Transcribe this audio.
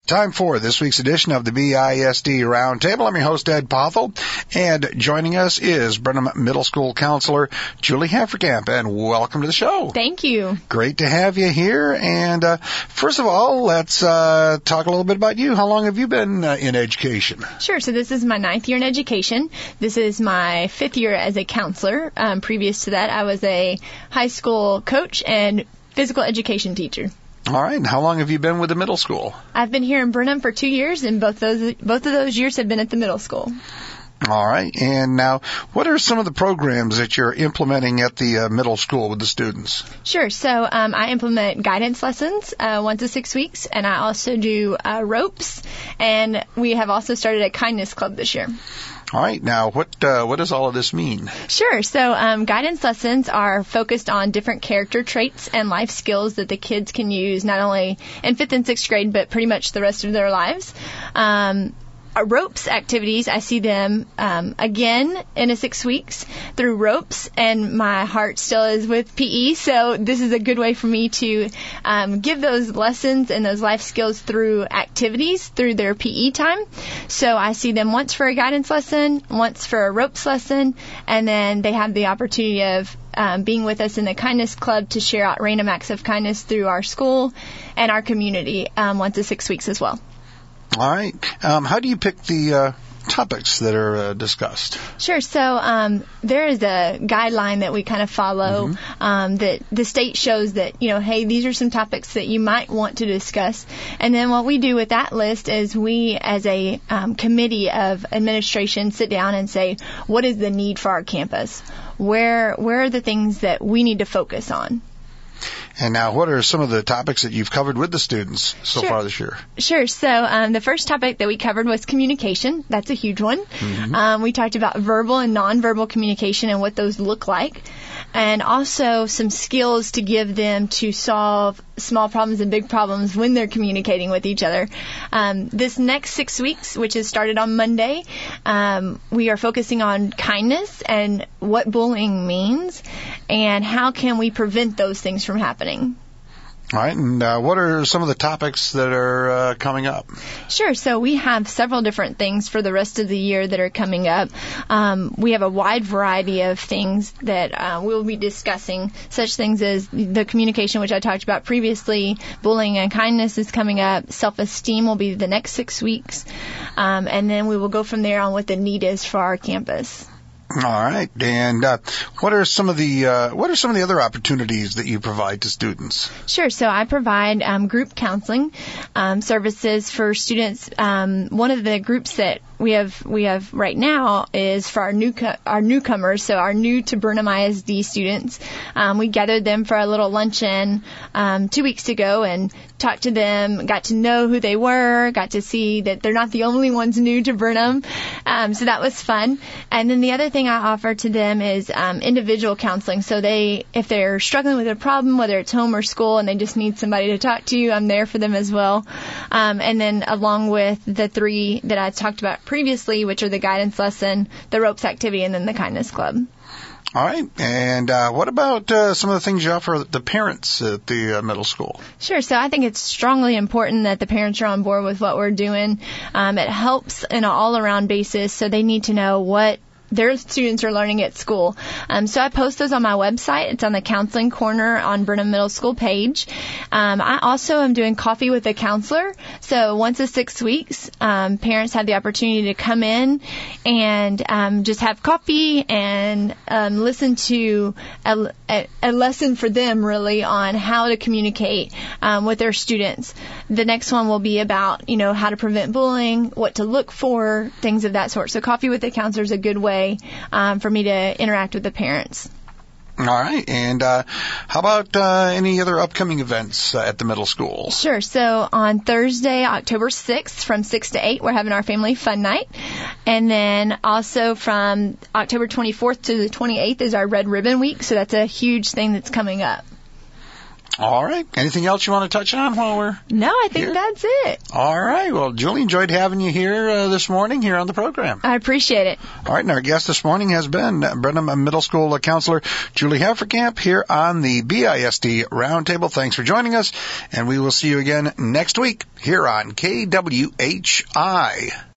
Time for this week's edition of the BISD Roundtable. I'm your host, Ed Pothel, and joining us is Brenham Middle School counselor Julie Haverkamp, and welcome to the show. Thank you. Great to have you here, and first of all, let's talk a little bit about you. How long have you been in education? Sure, so this is my 9th year in education. This is my 5th year as a counselor. Previous to that, I was a high school coach and physical education teacher. All right. And how long have you been with the middle school? I've been here in Brenham for 2 years, and both of those years have been at the middle school. All right. And now, what are some of the programs that you're implementing at the middle school with the students? Sure. So I implement guidance lessons 1 to 6 weeks, and I also do ropes, and we have also started a kindness club this year. All right. Now, what does all of this mean? Sure. So guidance lessons are focused on different character traits and life skills that the kids can use not only in 5th and 6th grade, but pretty much the rest of their lives. Ropes activities, I see them again in 6 weeks through ropes, and my heart still is with PE, so this is a good way for me to give those lessons and those life skills through activities through their PE time. So I see them once for a guidance lesson, once for a ropes lesson, and then they have the opportunity of being with us in the kindness club to share out random acts of kindness through our school and our community 1 to 6 weeks as well. All right. How do you pick the topics that are discussed? Sure. So there is a guideline that we kind of follow that the state shows that, hey, these are some topics that you might want to discuss. And then what we do with that list is we, as a committee of administration, sit down and say, what is the need for our campus? Where are the things that we need to focus on? And now, what are some of the topics that you've covered with the students so far this year? Sure. So the first topic that we covered was communication. That's a huge one. We talked about verbal and nonverbal communication and what those look like, and also some skills to give them to solve small problems and big problems when they're communicating with each other. This next 6 weeks, which has started on Monday, we are focusing on kindness and what bullying means and how can we prevent those things from happening. All right, and what are some of the topics that are coming up? Sure, so we have several different things for the rest of the year that are coming up. We have a wide variety of things that we'll be discussing, such things as the communication, which I talked about previously, bullying and kindness is coming up, self-esteem will be the next 6 weeks, and then we will go from there on what the need is for our campus. All right. And what are some of the other opportunities that you provide to students? Sure. So I provide group counseling services for students. One of the groups that we have right now is for our newcomers, so our new to Brenham ISD students. We gathered them for a little luncheon 2 weeks ago and talked to them, got to know who they were, got to see that they're not the only ones new to Brenham. So that was fun. And then the other thing I offer to them is individual counseling. So if they're struggling with a problem, whether it's home or school, and they just need somebody to talk to, I'm there for them as well. And then along with the 3 that I talked about previously, which are the guidance lesson, the ropes activity, and then the kindness club. All right. And what about some of the things you offer the parents at the middle school? Sure. So I think it's strongly important that the parents are on board with what we're doing. It helps in an all-around basis, so they need to know what their students are learning at school. So I post those on my website. It's on the Counseling Corner on Brenham Middle School page. I also am doing Coffee with a Counselor. So once a 6 weeks, parents have the opportunity to come in and just have coffee and listen to a lesson for them, really, on how to communicate with their students. The next one will be about, how to prevent bullying, what to look for, things of that sort. So Coffee with a Counselor is a good way for me to interact with the parents. All right. And how about any other upcoming events at the middle school? Sure. So on Thursday, October 6th, from 6 to 8, we're having our family fun night. And then also from October 24th to the 28th is our Red Ribbon Week. So that's a huge thing that's coming up. All right. Anything else you want to touch on while we're No, I think here? that's it. All right. Well, Julie, enjoyed having you here this morning here on the program. I appreciate it. All right. And our guest this morning has been Brenham Middle School Counselor Julie Haverkamp here on the BISD Roundtable. Thanks for joining us, and we will see you again next week here on KWHI.